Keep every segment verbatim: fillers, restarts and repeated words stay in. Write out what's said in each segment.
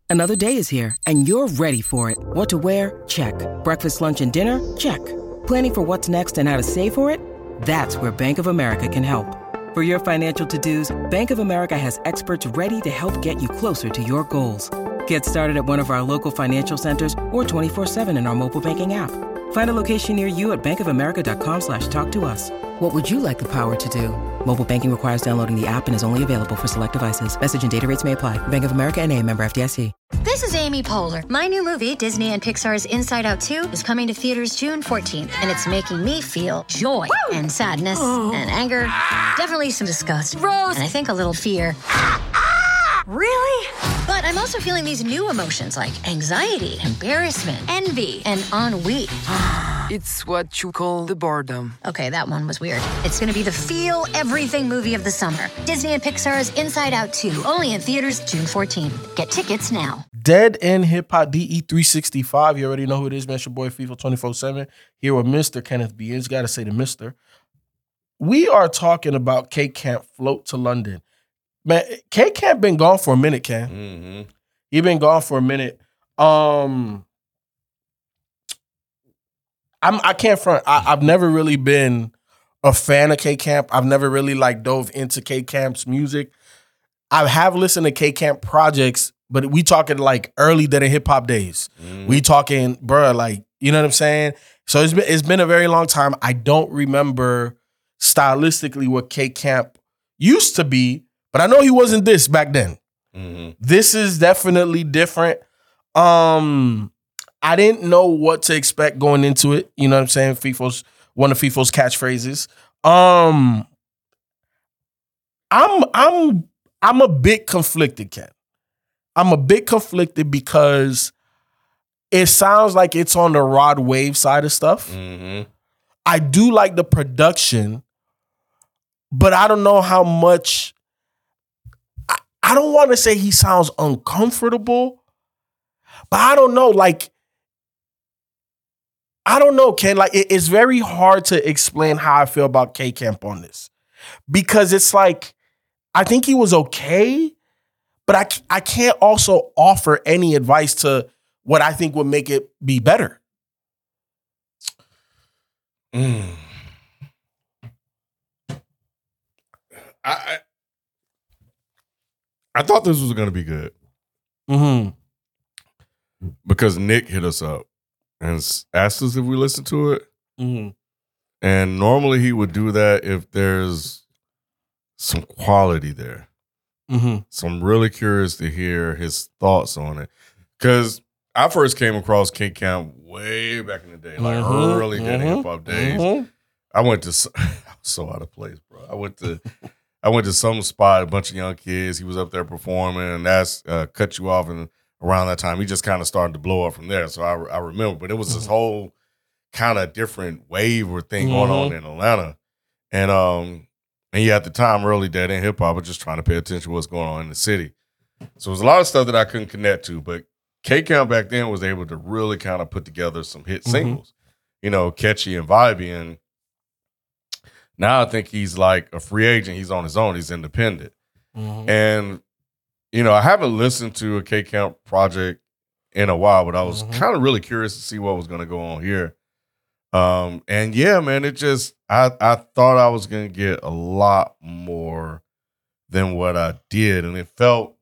Another day is here, and you're ready for it. What to wear? Check. Breakfast, lunch, and dinner? Check. Planning for what's next and how to save for it? That's where Bank of America can help. For your financial to-dos, Bank of America has experts ready to help get you closer to your goals. Get started at one of our local financial centers or twenty-four seven in our mobile banking app. Find a location near you at bankofamerica.com slash talk to us. What would you like the power to do? Mobile banking requires downloading the app and is only available for select devices. Message and data rates may apply. Bank of America N A, member F D I C. This is Amy Poehler. My new movie, Disney and Pixar's Inside Out two, is coming to theaters June fourteenth, and it's making me feel joy Woo! and sadness oh. and anger, definitely some disgust, Rose. and I think a little fear. Really? But I'm also feeling these new emotions like anxiety, embarrassment, envy, and ennui. It's what you call the boredom. Okay, that one was weird. It's going to be the feel everything movie of the summer. Disney and Pixar's Inside Out two, only in theaters June fourteenth. Get tickets now. Dead End Hip Hop D E three sixty-five. You already know who it is, man. It's your boy FIFA twenty-four seven. Here with Mister Kenneth B. It's got to say the Mister We are talking about K Camp Float to London. Man, K Camp been gone for a minute, Ken. Mm-hmm. He been gone for a minute. Um, I'm I can't front. I, I've never really been a fan of K Camp. I've never really like dove into K Camp's music. I have listened to K Camp projects, but we talking like early Dead End Hip Hop days. Mm-hmm. We talking, bruh, like, you know what I'm saying? So it's been it's been a very long time. I don't remember stylistically what K Camp used to be. But I know he wasn't this back then. Mm-hmm. This is definitely different. Um, I didn't know what to expect going into it. You know what I'm saying? FIFO's one of FIFO's catchphrases. Um, I'm I'm I'm a bit conflicted, Ken. I'm a bit conflicted because it sounds like it's on the Rod Wave side of stuff. Mm-hmm. I do like the production, but I don't know how much. I don't want to say he sounds uncomfortable, but I don't know. Like, I don't know, Ken. Like, it, it's very hard to explain how I feel about K Camp on this because it's like, I think he was okay, but I, I can't also offer any advice to what I think would make it be better. Mm. I, I I thought this was going to be good. Mm-hmm. Because Nick hit us up and asked us if we listened to it. Mm-hmm. And normally he would do that if there's some quality there. Mm-hmm. So I'm really curious to hear his thoughts on it. Because I first came across K Camp way back in the day, like mm-hmm. early Dead End Hip Hop days. Mm-hmm. I went to, I was so out of place, bro. I went to... I went to some spot, a bunch of young kids. He was up there performing, and that's uh, Cut You Off. And around that time, he just kind of started to blow up from there. So I, I remember, but it was this whole kind of different wave or thing mm-hmm. going on in Atlanta. And um, and yeah, at the time, early Dead End Hip Hop, I was just trying to pay attention to what's going on in the city. So it was a lot of stuff that I couldn't connect to. But K Camp back then was able to really kind of put together some hit mm-hmm. singles, you know, catchy and vibey. And now I think he's like a free agent. He's on his own. He's independent. Mm-hmm. And, you know, I haven't listened to a K Camp project in a while, but I was mm-hmm. kind of really curious to see what was going to go on here. Um, and yeah, man, it just, I, I thought I was going to get a lot more than what I did. And it felt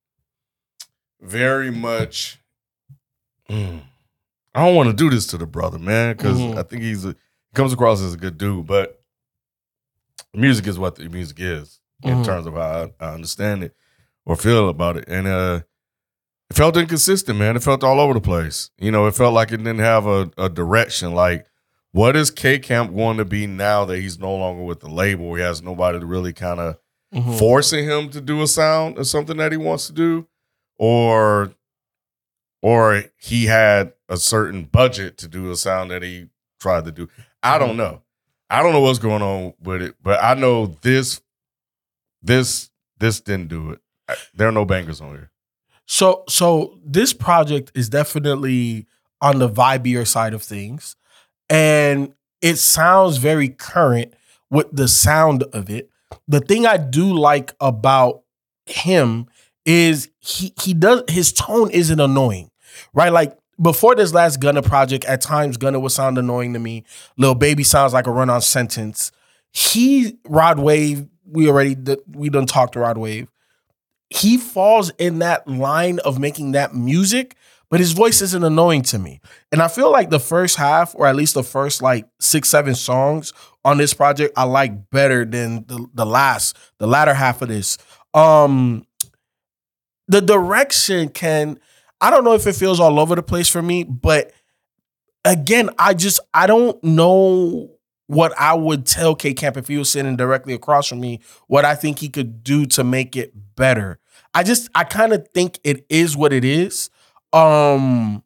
very much, mm, I don't want to do this to the brother, man, because mm-hmm. I think he's a, he comes across as a good dude, but music is what the music is in mm-hmm. terms of how I, I understand it or feel about it. And uh, it felt inconsistent, man. It felt all over the place. You know, it felt like it didn't have a, a direction. Like, what is K Camp going to be now that he's no longer with the label? He has nobody to really kind of mm-hmm. forcing him to do a sound or something that he wants to do? Or, or he had a certain budget to do a sound that he tried to do. I don't know. I don't know what's going on with it, but I know this, this, this didn't do it. There are no bangers on here. So, so this project is definitely on the vibier side of things, and it sounds very current with the sound of it. The thing I do like about him is he he does his tone isn't annoying, right? Like before this last Gunna project, at times Gunna would sound annoying to me. Lil Baby sounds like a run-on sentence. He Rod Wave, we already we done talked to Rod Wave. He falls in that line of making that music, but his voice isn't annoying to me. And I feel like the first half, or at least the first like six, seven songs on this project, I like better than the, the last, the latter half of this. Um, the direction can, I don't know if it feels all over the place for me, but again, I just, I don't know what I would tell K-Camp if he was sitting directly across from me, what I think he could do to make it better. I just, I kind of think it is what it is. Um,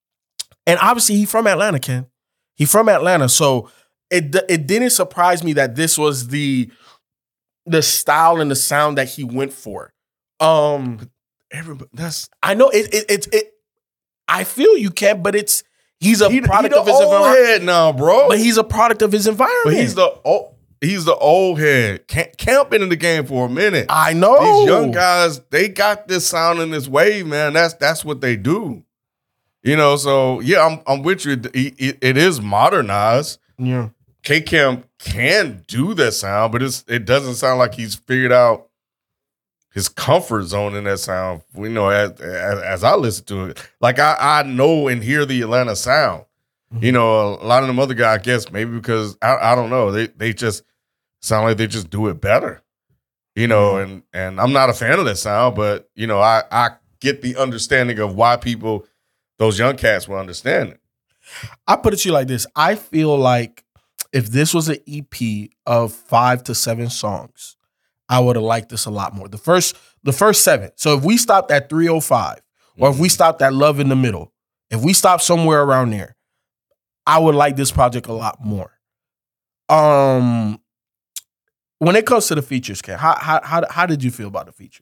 and obviously he from Atlanta, Ken. He from Atlanta. So it it didn't surprise me that this was the the style and the sound that he went for. Um, Everybody, that's I know it it it, it I feel you, Ken, but it's he's a he, product he of his old environment. head now, bro. But he's a product of his environment. But he's the old, he's the old head. Camp, Camp been in the game for a minute. I know. These young guys, they got this sound and this wave, man. That's that's what they do. You know, so yeah, I'm I'm with you. It, it, it is modernized. Yeah. K-Camp can do that sound, but it's it doesn't sound like he's figured out his comfort zone in that sound. You know, as as, as I listen to it, like I I know and hear the Atlanta sound. Mm-hmm. You know, a lot of them other guys, I guess maybe because I I don't know, they they just sound like they just do it better. You know, mm-hmm. and and I'm not a fan of that sound, but you know, I I get the understanding of why people, those young cats, will understand it. I put it to you like this. I feel like if this was an E P of five to seven songs, I would have liked this a lot more. The first, the first seven. So if we stopped at three oh five, or if we stopped at Love in the Middle, if we stopped somewhere around there, I would like this project a lot more. Um, when it comes to the features, Ken, how how how, how did you feel about the features?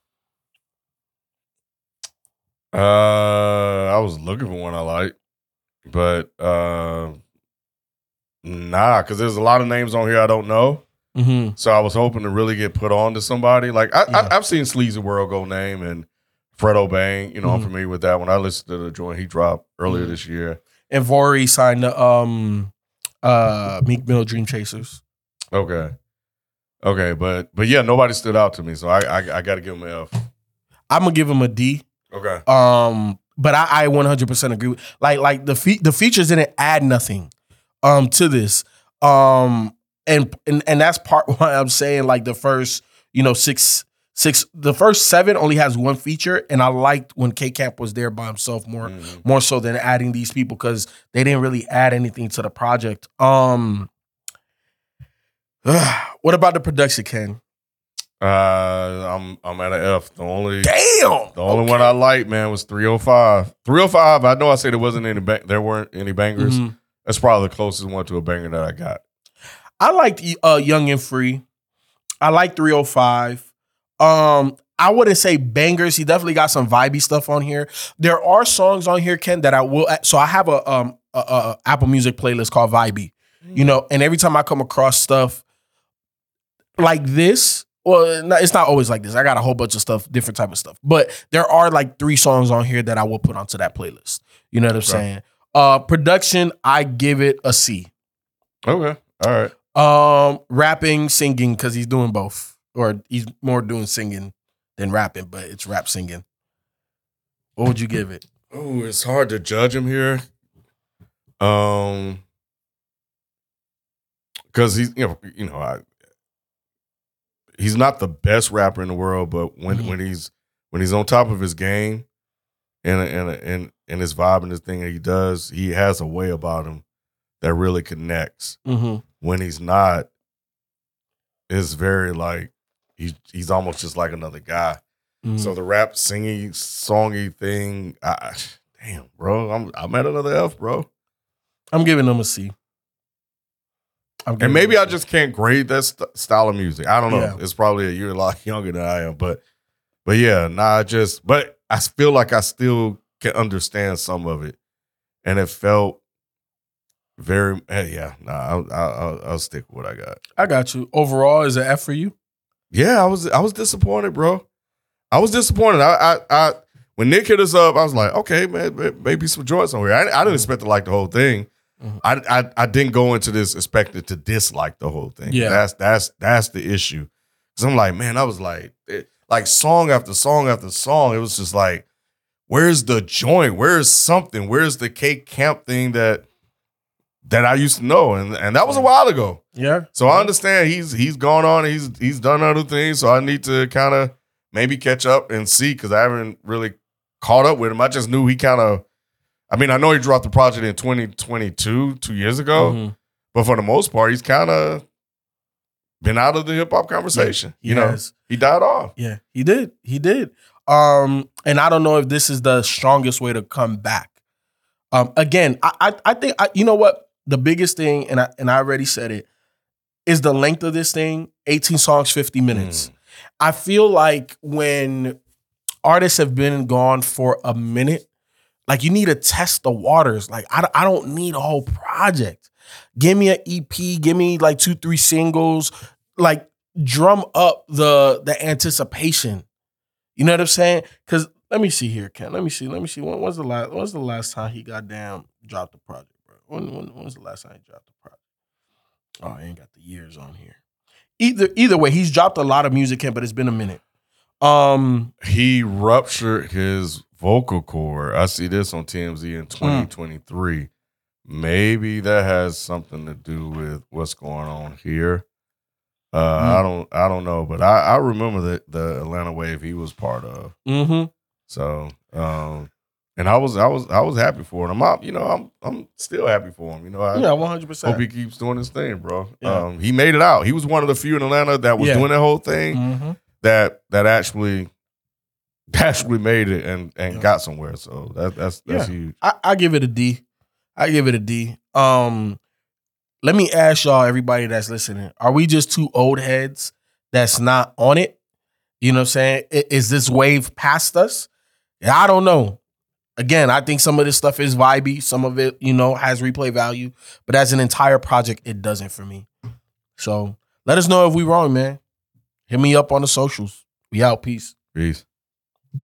Uh, I was looking for one I like, but uh, nah, because there's a lot of names on here I don't know. Mm-hmm. So I was hoping to really get put on to somebody. Like I, yeah. I, I've seen Sleazy World go name and Fredo Bang. You know, mm-hmm. I'm familiar with that one. I listened to the joint he dropped earlier mm-hmm. this year. And Vori signed the um, uh, Meek Mill Dream Chasers. Okay, okay, but but yeah, nobody stood out to me, so I I, I got to give him an F. I'm gonna give him a D. Okay. Um, but I, I one hundred percent agree with, like like the fe- the features didn't add nothing um to this. Um and and and that's part why I'm saying like the first, you know, six six the first seven only has one feature, and I liked when K-Camp was there by himself more mm-hmm. more so than adding these people because they didn't really add anything to the project. Um what about the production, Ken? Uh, I'm I'm at an F. The only damn the only okay. one I liked, man, was three oh five. three oh five. I know I said there wasn't any ba- there weren't any bangers. Mm-hmm. That's probably the closest one to a banger that I got. I liked uh, Young and Free. I like three oh five. Um, I wouldn't say bangers. He definitely got some vibey stuff on here. There are songs on here, Ken, that I will. So I have a um a, a Apple Music playlist called Vibey. Mm-hmm. You know, and every time I come across stuff like this. Well, it's not always like this. I got a whole bunch of stuff, different type of stuff. But there are like three songs on here that I will put onto that playlist. You know what I'm okay. saying? Uh, production, I give it a C. Okay. All right. Um, rapping, singing, because he's doing both. Or he's more doing singing than rapping, but it's rap singing. What would you give it? Oh, it's hard to judge him here. Um, because he's, you know, you know, I he's not the best rapper in the world, but when, mm-hmm. when he's when he's on top of his game and and and and his vibe and his thing that he does, he has a way about him that really connects. Mm-hmm. When he's not, it's very like he's he's almost just like another guy. Mm-hmm. So the rap singing songy thing, I, damn, bro, I'm I'm at another F, bro. I'm giving him a C. And maybe I just can't grade that st- style of music. I don't know. Yeah. It's probably a year a lot younger than I am, but but yeah, nah, I just but I feel like I still can understand some of it, and it felt very hey, yeah. Nah, I'll, I'll, I'll stick with what I got. I got you. Overall, is it F for you? Yeah, I was I was disappointed, bro. I was disappointed. I, I, I when Nick hit us up, I was like, okay, man, maybe some joints on here. I, I didn't mm-hmm. expect to like the whole thing. Mm-hmm. I, I I didn't go into this expecting to dislike the whole thing. Yeah, that's that's that's the issue. Because I'm like, man, I was like, it, like song after song after song. It was just like, where's the joint? Where's something? Where's the K Camp thing that that I used to know? And and that was a while ago. Yeah. So I understand he's he's gone on. He's he's done other things. So I need to kind of maybe catch up and see, because I haven't really caught up with him. I just knew he kind of. I mean, I know he dropped the project in twenty twenty-two, two years ago, mm-hmm. but for the most part, he's kind of been out of the hip hop conversation. Yeah, you know, has. He died off. Yeah, he did. He did. Um, and I don't know if this is the strongest way to come back. Um, again, I, I, I think I, you know what the biggest thing, and I and I already said it, is the length of this thing. eighteen songs, fifty minutes. Mm. I feel like when artists have been gone for a minute, like you need to test the waters. Like I, I don't need a whole project. Give me an E P. Give me like two, three singles. Like drum up the the anticipation. You know what I'm saying? Because let me see here, Ken. Let me see. Let me see. When was the last? When was the last time he got down dropped the project, bro? When, when, when was the last time he dropped the project? Oh, I ain't got the years on here. Either either way, he's dropped a lot of music, Ken, but it's been a minute. Um, he ruptured his vocal cord. I see this on T M Z in twenty twenty-three. Mm. Maybe that has something to do with what's going on here. Uh, mm. I don't, I don't know, but I, I remember the the Atlanta wave he was part of. Mm-hmm. So, um, and I was, I was, I was happy for him. I'm, you know, I'm, I'm still happy for him. You know, I yeah, one hundred percent. Hope he keeps doing his thing, bro. Yeah. Um, he made it out. He was one of the few in Atlanta that was yeah. doing that whole thing. Mm-hmm. That that actually. Actually made it and, and yeah. got somewhere, so that, that's that's yeah. huge. I, I give it a D. I give it a D. Um, let me ask y'all, everybody that's listening, are we just two old heads that's not on it? You know what I'm saying? Is this wave past us? I don't know. Again, I think some of this stuff is vibey. Some of it, you know, has replay value. But as an entire project, it doesn't for me. So let us know if we wrong, man. Hit me up on the socials. We out. Peace. Peace.